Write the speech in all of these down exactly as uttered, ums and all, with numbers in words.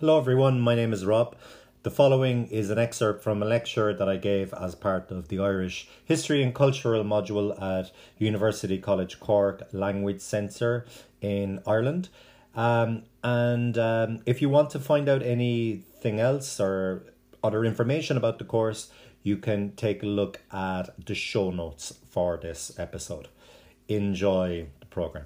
Hello everyone, my name is Rob. The following is an excerpt from a lecture that I gave as part of the Irish History and Cultural module at University College Cork Language Centre in Ireland. Um, and um, if you want to find out anything else or other information about the course, you can take a look at the show notes for this episode. Enjoy the programme.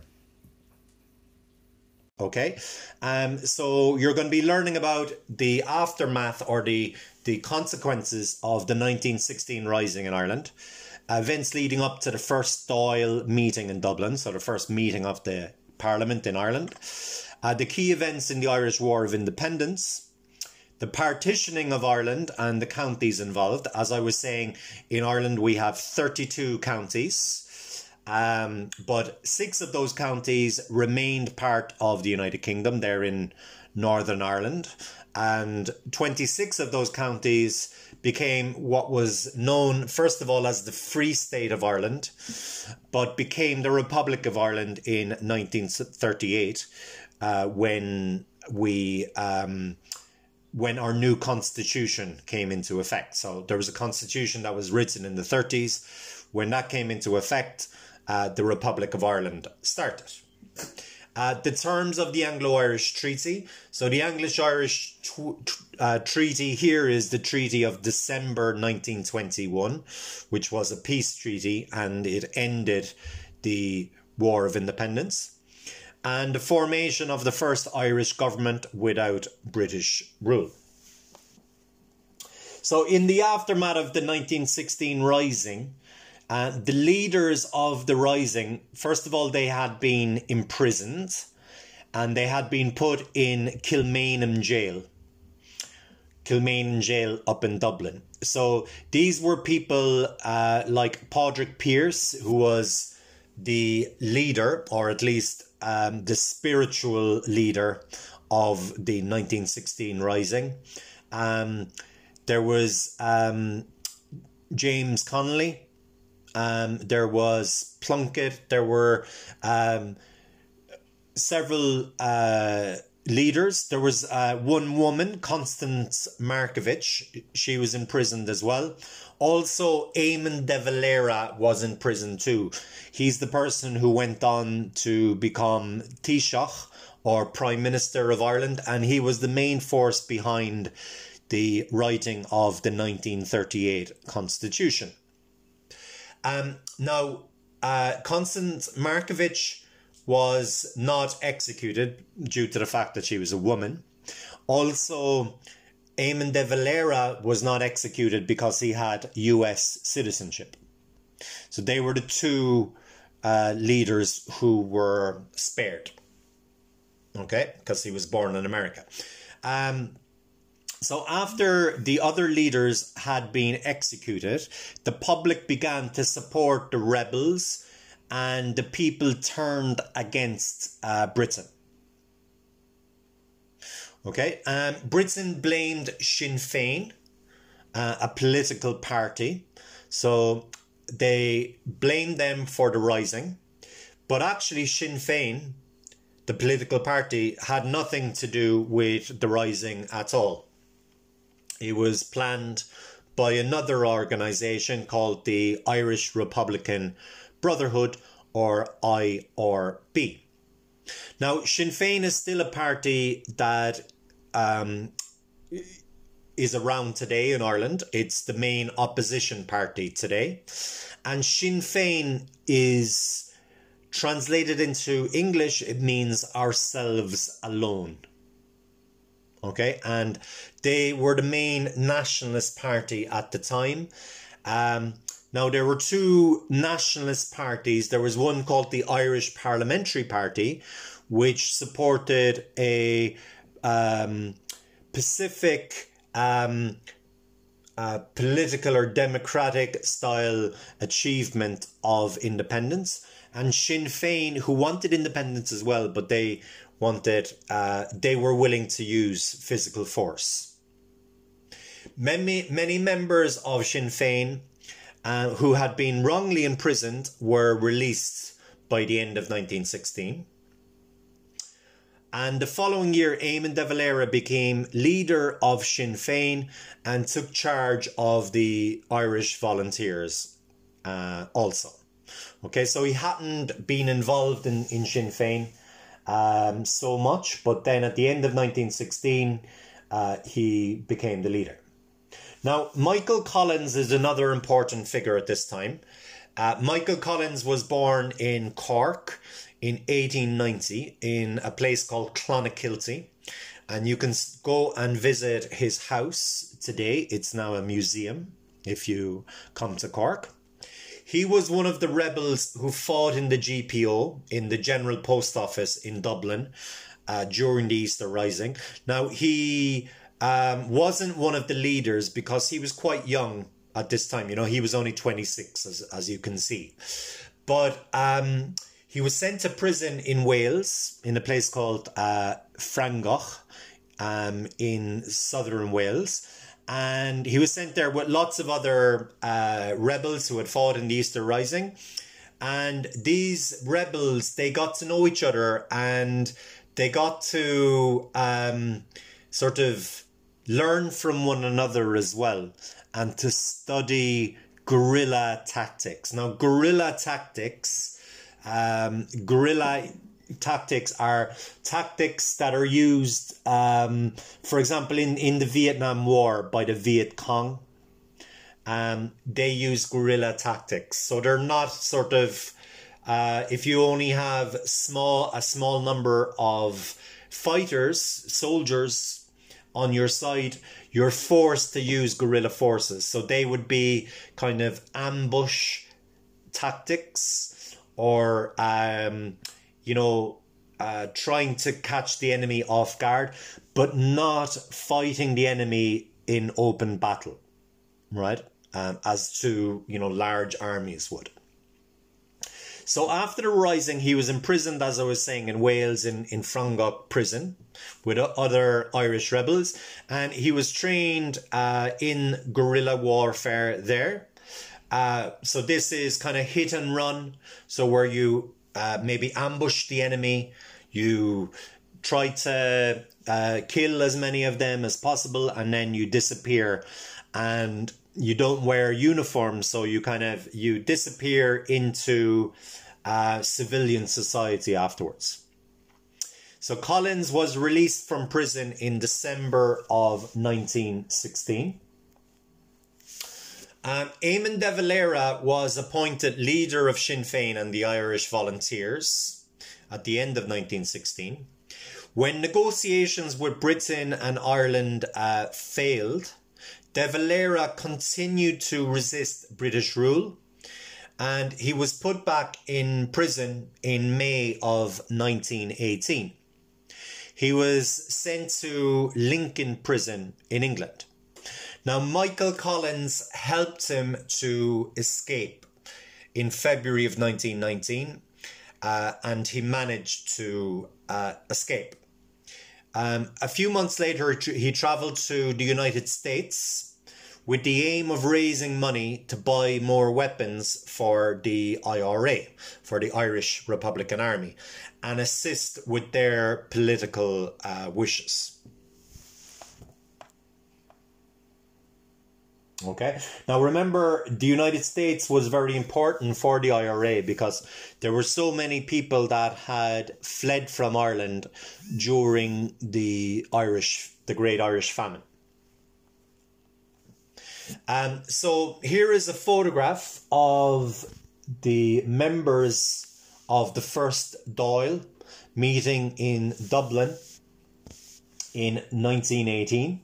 Okay, um, so you're going to be learning about the aftermath or the, the consequences of the nineteen sixteen Rising in Ireland, events leading up to the first Dáil meeting in Dublin, so the first meeting of the Parliament in Ireland, uh, the key events in the Irish War of Independence, the partitioning of Ireland and the counties involved. As I was saying, in Ireland we have thirty-two counties. Um, but six of those counties remained part of the United Kingdom. They're in Northern Ireland, and twenty-six of those counties became what was known first of all as the Free State of Ireland, but became the Republic of Ireland in nineteen thirty-eight, uh, when we um, when our new constitution came into effect. So there was a constitution that was written in the thirties. When that came into effect, Uh, the Republic of Ireland started. Uh, the terms of the Anglo-Irish Treaty. So the English-Irish uh, Treaty here is the Treaty of December nineteen twenty-one, which was a peace treaty, and it ended the War of Independence. And the formation of the first Irish government without British rule. So in the aftermath of the nineteen sixteen Rising, Uh, the leaders of the Rising, first of all, they had been imprisoned and they had been put in Kilmainham Jail. Kilmainham Jail up in Dublin. So these were people uh, like Padraig Pearse, who was the leader, or at least um, the spiritual leader of the nineteen sixteen Rising. Um, there was um, James Connolly. Um, there was Plunkett, there were um, several uh, leaders. There was uh, one woman, Constance Markievicz. She was imprisoned as well. Also, Eamon de Valera was in prison too. He's the person who went on to become Taoiseach, or Prime Minister of Ireland, and he was the main force behind the writing of the nineteen thirty-eight Constitution. Um, now, uh, Constance Markievicz was not executed due to the fact that she was a woman. Also, Eamon de Valera was not executed because he had U S citizenship. So they were the two uh, leaders who were spared. Okay, because he was born in America. Um, So after the other leaders had been executed, the public began to support the rebels and the people turned against uh, Britain. Okay, um, Britain blamed Sinn Féin, uh, a political party. So they blamed them for the Rising. But actually Sinn Féin, the political party, had nothing to do with the Rising at all. It was planned by another organisation called the Irish Republican Brotherhood, or I R B. Now, Sinn Féin is still a party that um, is around today in Ireland. It's the main opposition party today. And Sinn Féin is translated into English, it means ourselves alone. Okay, and they were the main nationalist party at the time. Um, now, there were two nationalist parties. There was one called the Irish Parliamentary Party, which supported a um, Pacific um, uh, political or democratic style achievement of independence. And Sinn Féin, who wanted independence as well, but they wanted, uh, they were willing to use physical force. Many, many members of Sinn Féin uh, who had been wrongly imprisoned were released by the end of nineteen sixteen. And the following year, Eamon de Valera became leader of Sinn Féin and took charge of the Irish Volunteers uh, also. Okay, so he hadn't been involved in, in Sinn Féin um, so much, but then at the end of nineteen sixteen, uh, he became the leader. Now, Michael Collins is another important figure at this time. Uh, Michael Collins was born in Cork in eighteen ninety in a place called Clonakilty, and you can go and visit his house today. It's now a museum if you come to Cork. He was one of the rebels who fought in the G P O, in the General Post Office in Dublin uh, during the Easter Rising. Now, he um, wasn't one of the leaders because he was quite young at this time. You know, he was only twenty-six, as, as you can see. But um, he was sent to prison in Wales, in a place called uh, Ffrangeg, um, in southern Wales. And he was sent there with lots of other uh, rebels who had fought in the Easter Rising. And these rebels, they got to know each other, and they got to um, sort of learn from one another as well, and to study guerrilla tactics. Now, guerrilla tactics, um, guerrilla tactics are tactics that are used, um, for example, in, in the Vietnam War by the Viet Cong. Um, they use guerrilla tactics. So they're not sort of, uh, if you only have small a small number of fighters, soldiers on your side, you're forced to use guerrilla forces. So they would be kind of ambush tactics, or um, you know, uh, trying to catch the enemy off guard, but not fighting the enemy in open battle, right? Um, as to, you know, large armies would. So after the Rising, he was imprisoned, as I was saying, in Wales, in, in Ffrangeg prison with other Irish rebels. And he was trained uh, in guerrilla warfare there. Uh, so this is kind of hit and run. So where you uh, maybe ambush the enemy, you try to uh, kill as many of them as possible, and then you disappear. And you don't wear uniforms, so you kind of, you disappear into uh, civilian society afterwards. So Collins was released from prison in December of nineteen sixteen. Um, Eamon de Valera was appointed leader of Sinn Féin and the Irish Volunteers at the end of nineteen sixteen. When negotiations with Britain and Ireland uh, failed, De Valera continued to resist British rule, and he was put back in prison in May of nineteen eighteen. He was sent to Lincoln Prison in England. Now, Michael Collins helped him to escape in February of nineteen nineteen, uh, and he managed to uh, escape. Um, a few months later, he travelled to the United States with the aim of raising money to buy more weapons for the I R A, for the Irish Republican Army, and assist with their political uh, wishes. Okay, now remember, the United States was very important for the I R A because there were so many people that had fled from Ireland during the Irish, the Great Irish Famine. Um, so here is a photograph of the members of the first Dáil meeting in Dublin in nineteen eighteen.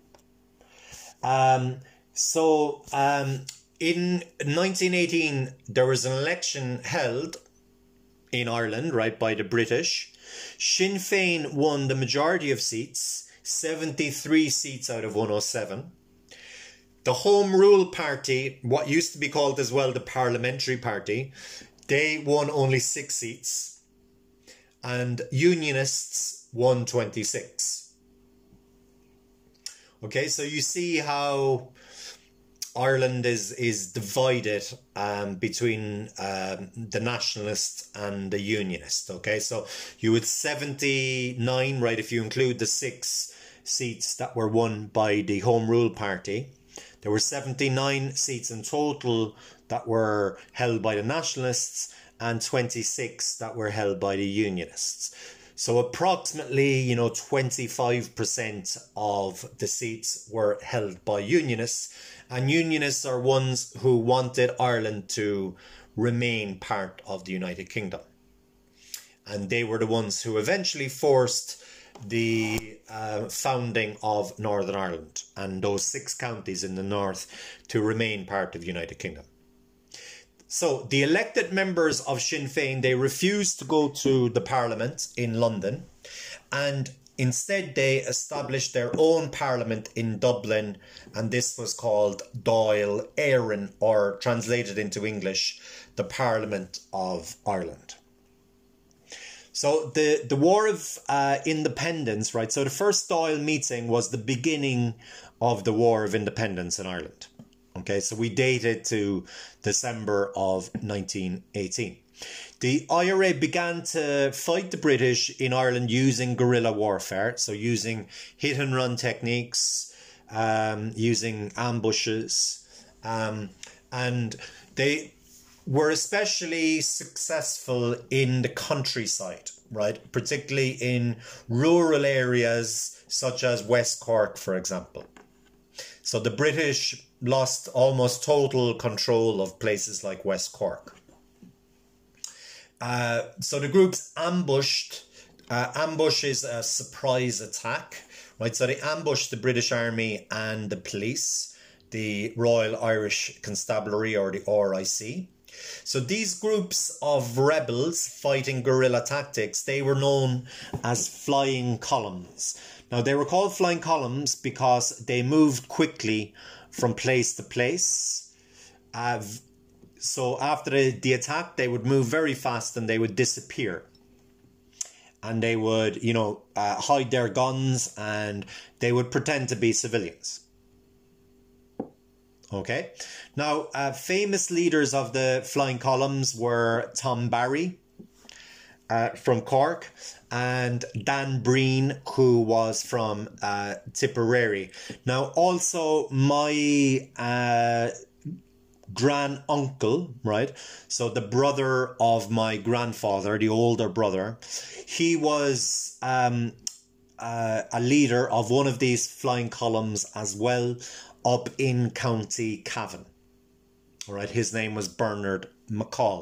Um, so um, in nineteen eighteen, there was an election held in Ireland, right, by the British. Sinn Féin won the majority of seats, seventy-three seats out of one hundred seven. The Home Rule Party, what used to be called as well the Parliamentary Party, they won only six seats. And Unionists won twenty-six. Okay, so you see how Ireland is is divided um, between um, the nationalists and the unionists. Okay, so you had seventy-nine, right, if you include the six seats that were won by the Home Rule Party. There were seventy-nine seats in total that were held by the nationalists and twenty-six that were held by the unionists. So approximately, you know, twenty-five percent of the seats were held by unionists, and unionists are ones who wanted Ireland to remain part of the United Kingdom. And they were the ones who eventually forced the uh, founding of Northern Ireland and those six counties in the north to remain part of the United Kingdom. So the elected members of Sinn Féin, they refused to go to the Parliament in London, and instead they established their own Parliament in Dublin, and this was called Dáil Éireann, or translated into English, the Parliament of Ireland. So the, the War of uh, Independence, right, so the first Dáil meeting was the beginning of the War of Independence in Ireland. Okay, so we date it to December of nineteen eighteen. The I R A began to fight the British in Ireland using guerrilla warfare, so using hit and run techniques, um, using ambushes, um, and they were especially successful in the countryside, right? Particularly in rural areas such as West Cork, for example. So the British lost almost total control of places like West Cork. Uh, so the groups ambushed. Uh, ambush is a surprise attack, right? So they ambushed the British Army and the police, the Royal Irish Constabulary, or the R I C. So these groups of rebels fighting guerrilla tactics, they were known as flying columns. Now, they were called flying columns because they moved quickly from place to place. Uh, so after the, the attack, they would move very fast and they would disappear. And they would, you know, uh, hide their guns, and they would pretend to be civilians. Okay. Now, uh, famous leaders of the flying columns were Tom Barry uh, from Cork, and Dan Breen, who was from uh, Tipperary. Now, also my uh, grand uncle, right? So the brother of my grandfather, the older brother, he was um, uh, a leader of one of these flying columns as well, up in County Cavan. All right, his name was Bernard McCall.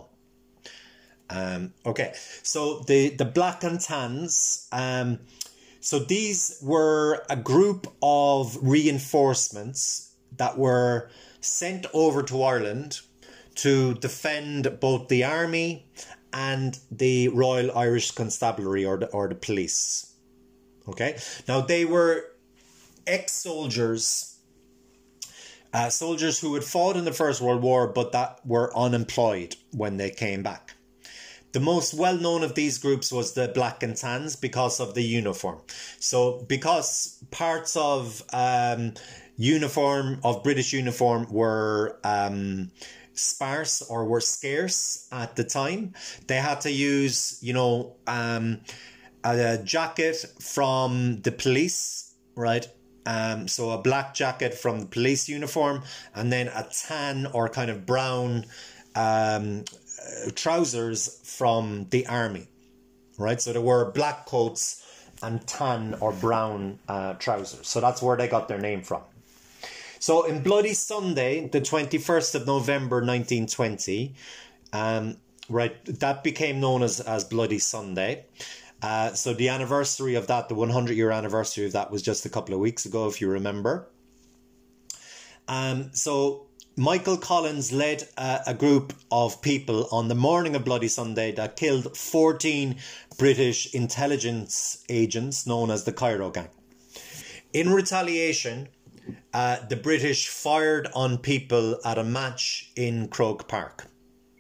Um, okay, so the, the Black and Tans, um, so these were a group of reinforcements that were sent over to Ireland to defend both the army and the Royal Irish Constabulary, or the, or the police. Okay, now they were ex-soldiers, uh, soldiers who had fought in the First World War but that were unemployed when they came back. The most well-known of these groups was the Black and Tans because of the uniform. So because parts of um, uniform, of British uniform were um, sparse or were scarce at the time, they had to use, you know, um, a jacket from the police, right? Um, so a black jacket from the police uniform, and then a tan or kind of brown um, trousers from the army, right? So there were black coats and tan or brown uh, trousers. So that's where they got their name from. So in Bloody Sunday, the twenty-first of November nineteen twenty, um, right, that became known as, as Bloody Sunday. Uh, so the anniversary of that, the one hundred year anniversary of that, was just a couple of weeks ago, if you remember. Um, so Michael Collins led uh, a group of people on the morning of Bloody Sunday that killed fourteen British intelligence agents known as the Cairo Gang. In retaliation, uh, the British fired on people at a match in Croke Park.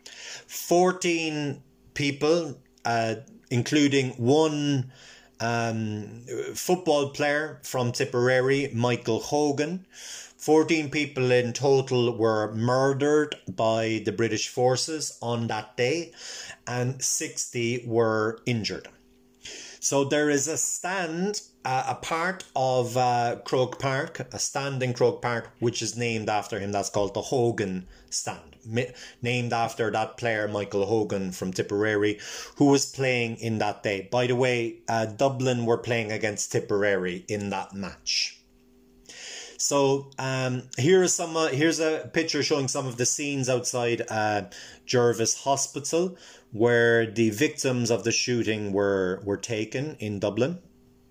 fourteen people, uh, including one um, football player from Tipperary, Michael Hogan, fourteen people in total were murdered by the British forces on that day, and sixty were injured. So there is a stand, uh, a part of uh, Croke Park, a stand in Croke Park, which is named after him. That's called the Hogan stand, named after that player, Michael Hogan from Tipperary, who was playing in that day. By the way, uh, Dublin were playing against Tipperary in that match. So um, here is some. Uh, here's a picture showing some of the scenes outside uh, Jervis Hospital, where the victims of the shooting were were taken in Dublin.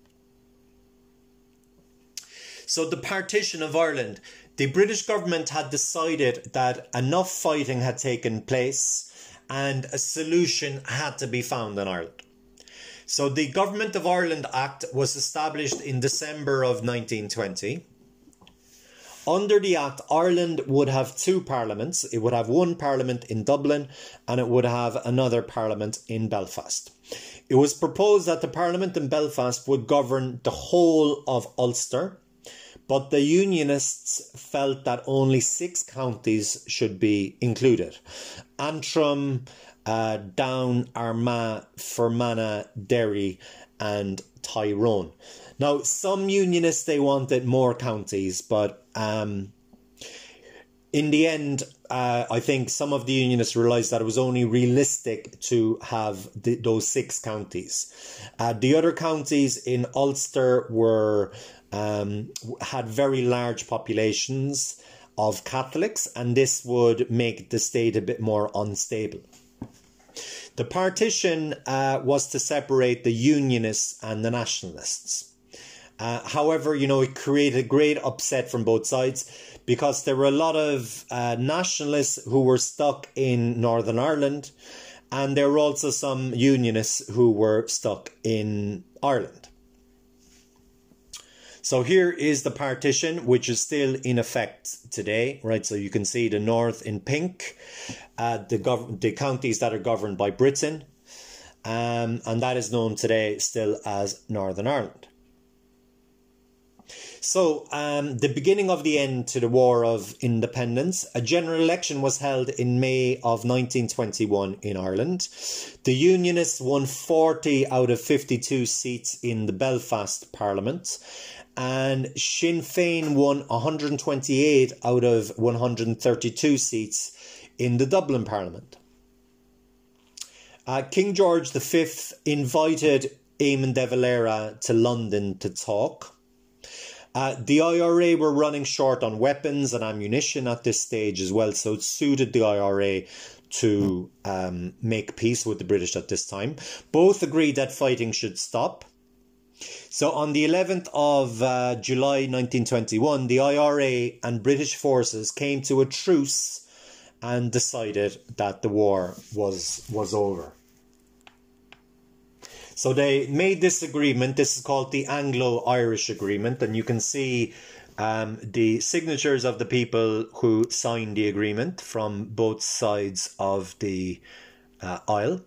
So the partition of Ireland, the British government had decided that enough fighting had taken place, and a solution had to be found in Ireland. So the Government of Ireland Act was established in December of nineteen twenty. Under the Act, Ireland would have two parliaments. It would have one parliament in Dublin and it would have another parliament in Belfast. It was proposed that the parliament in Belfast would govern the whole of Ulster, but the Unionists felt that only six counties should be included. Antrim, uh, Down, Armagh, Fermanagh, Derry and Tyrone. Now, some Unionists, they wanted more counties, but um, in the end, uh, I think some of the Unionists realised that it was only realistic to have the, those six counties. Uh, the other counties in Ulster were um, had very large populations of Catholics, and this would make the state a bit more unstable. The partition uh, was to separate the Unionists and the Nationalists. Uh, however, you know, it created great upset from both sides because there were a lot of uh, nationalists who were stuck in Northern Ireland, and there were also some Unionists who were stuck in Ireland. So here is the partition, which is still in effect today, right? So you can see the north in pink, uh, the, gov the counties that are governed by Britain, um, and that is known today still as Northern Ireland. So, um, the beginning of the end to the War of Independence, a general election was held in May of nineteen twenty-one in Ireland. The Unionists won forty out of fifty-two seats in the Belfast Parliament, and Sinn Féin won one hundred twenty-eight out of one hundred thirty-two seats in the Dublin Parliament. Uh, King George the Fifth invited Eamon de Valera to London to talk. Uh, the I R A were running short on weapons and ammunition at this stage as well, so it suited the I R A to um, make peace with the British at this time. Both agreed that fighting should stop. So on the eleventh of uh, July nineteen twenty-one, the I R A and British forces came to a truce and decided that the war was, was over. So they made this agreement. This is called the Anglo-Irish Agreement, and you can see um, the signatures of the people who signed the agreement from both sides of the uh, aisle.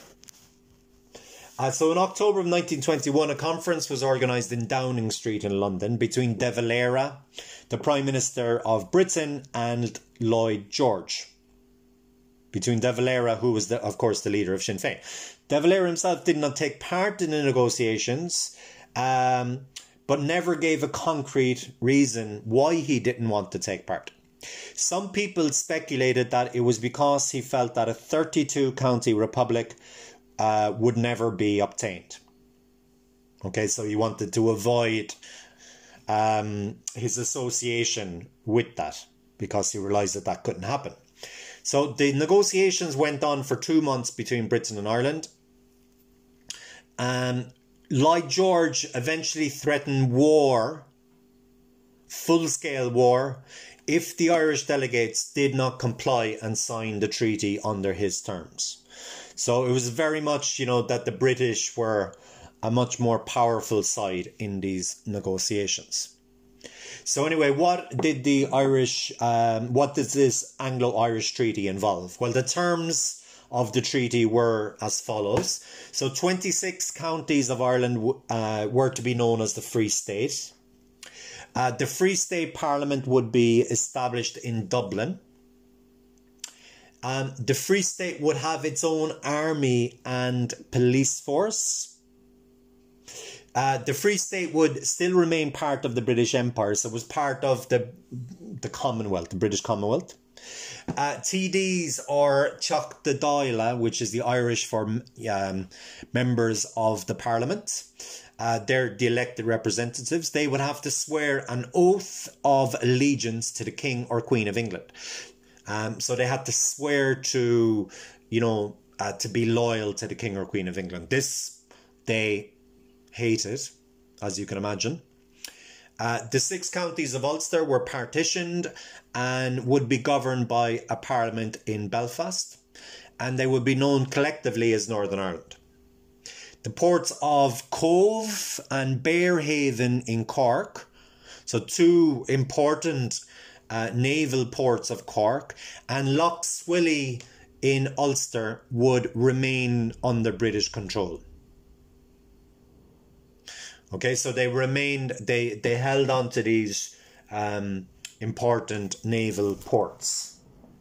Uh, so in October of nineteen twenty-one, a conference was organised in Downing Street in London between De Valera, the Prime Minister of Britain, and Lloyd George. Between De Valera, who was, the, of course, the leader of Sinn Féin. De Valera himself did not take part in the negotiations, um, but never gave a concrete reason why he didn't want to take part. Some people speculated that it was because he felt that a thirty-two county republic uh, would never be obtained. Okay, so he wanted to avoid um, his association with that because he realised that that couldn't happen. So the negotiations went on for two months between Britain and Ireland. Um, Lloyd George eventually threatened war, full-scale war, if the Irish delegates did not comply and sign the treaty under his terms. So it was very much, you know, that the British were a much more powerful side in these negotiations. So anyway, what did the Irish, um, what does this Anglo-Irish treaty involve? Well, the terms of the treaty were as follows. So twenty-six counties of Ireland uh, were to be known as the Free State. Uh, the Free State Parliament would be established in Dublin. Um, the Free State would have its own army and police force. Uh, the Free State would still remain part of the British Empire, so it was part of the, the Commonwealth, the British Commonwealth. Uh, T Ds, or Teach the Dála, which is the Irish for um, members of the Parliament, uh, they're the elected representatives. They would have to swear an oath of allegiance to the King or Queen of England. Um, so they had to swear to, you know, uh, to be loyal to the King or Queen of England. This they hated, as you can imagine. Uh, the six counties of Ulster were partitioned and would be governed by a parliament in Belfast, and they would be known collectively as Northern Ireland. The ports of Cove and Bearhaven in Cork, so two important uh, naval ports of Cork, and Lough Swilly in Ulster would remain under British control. Okay, so they remained, they, they held on to these um, important naval ports.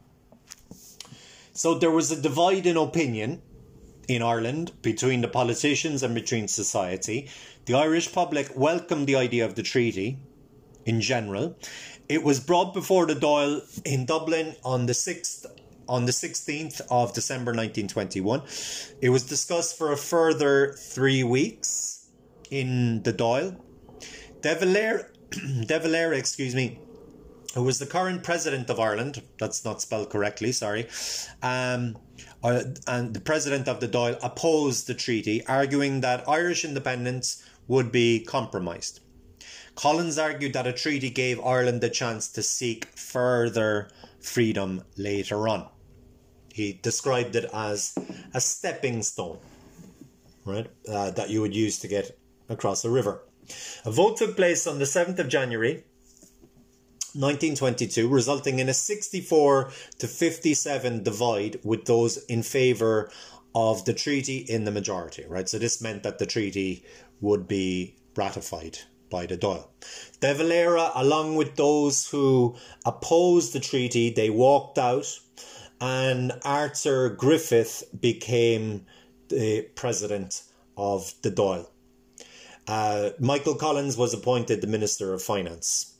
So there was a divide in opinion in Ireland between the politicians and between society. The Irish public welcomed the idea of the treaty in general. It was brought before the Dáil in Dublin on the sixth on the sixteenth of December nineteen twenty-one. It was discussed for a further three weeks in the Dáil. De Valera, De Valera, excuse me, who was the current president of Ireland, that's not spelled correctly, sorry, um, uh, and the president of the Dáil opposed the treaty, arguing that Irish independence would be compromised. Collins argued that a treaty gave Ireland the chance to seek further freedom later on. He described it as a stepping stone, right, uh, that you would use to get across a river. A vote took place on the seventh of January nineteen twenty-two, resulting in a sixty-four to fifty-seven divide, with those in favour of the treaty in the majority, right? So this meant that the treaty would be ratified by the Dáil. De Valera, along with those who opposed the treaty, they walked out, and Arthur Griffith became the president of the Dáil. Uh, Michael Collins was appointed the Minister of Finance.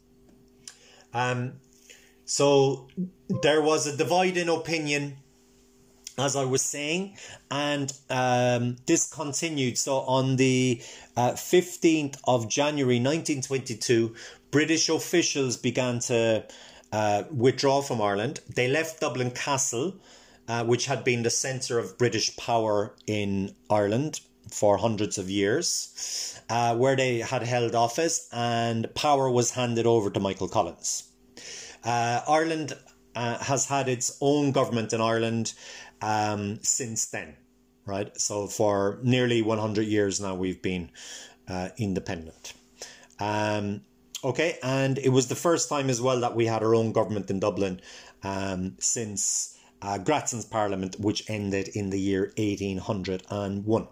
Um, so there was a divide in opinion, as I was saying, and um, this continued. So on the uh, fifteenth of January nineteen twenty-two, British officials began to uh, withdraw from Ireland. They left Dublin Castle, uh, which had been the centre of British power in Ireland for hundreds of years, uh, where they had held office, and power was handed over to Michael Collins. Uh, Ireland uh, has had its own government in Ireland um, since then, right? So for nearly one hundred years now, we've been uh, independent. Um, okay, and it was the first time as well that we had our own government in Dublin um, since uh, Grattan's Parliament, which ended in the year eighteen oh one.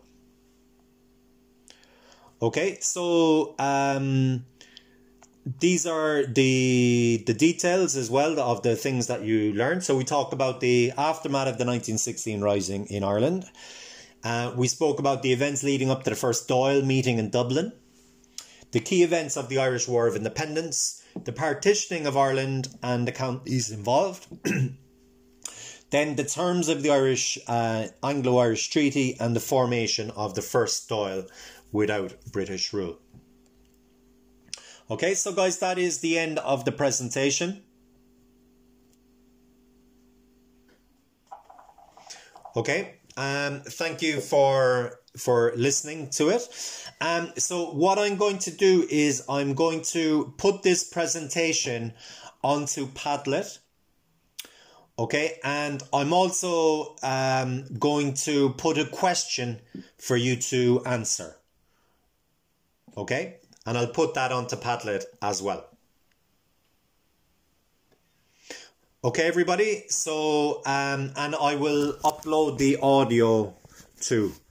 Okay, so um, these are the the details as well of the things that you learned. So we talked about the aftermath of the nineteen sixteen Rising in Ireland. Uh, we spoke about the events leading up to the first Dáil meeting in Dublin, the key events of the Irish War of Independence, the partitioning of Ireland and the counties involved, then the terms of the Irish uh, Anglo-Irish Treaty, and the formation of the first Dáil without British rule. Okay, so guys, that is the end of the presentation. Okay, um, thank you for for listening to it. Um, so what I'm going to do is I'm going to put this presentation onto Padlet. Okay, and I'm also um, going to put a question for you to answer. Okay, and I'll put that onto Padlet as well. Okay, everybody, so, um, and I will upload the audio too.